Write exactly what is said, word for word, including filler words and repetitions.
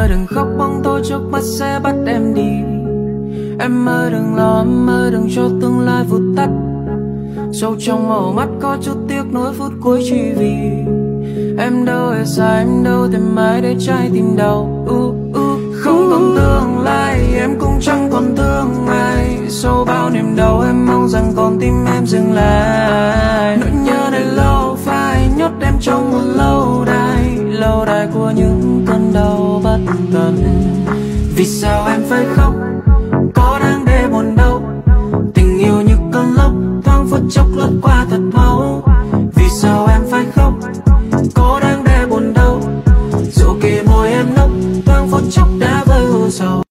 đừng khóc bóng tối trước mắt sẽ bắt em đi. Em ơi đừng lo, em ơi đừng cho tương lai vụt tắt. Sâu trong màu mắt có chút tiếc nuối phút cuối chỉ vì em đâu hề sai, em đâu tìm ai để trái tim đau. uh, uh. Không còn tương lai, em cũng chẳng còn thương ai. Sau bao niềm đau em mong rằng con tim em dừng lại.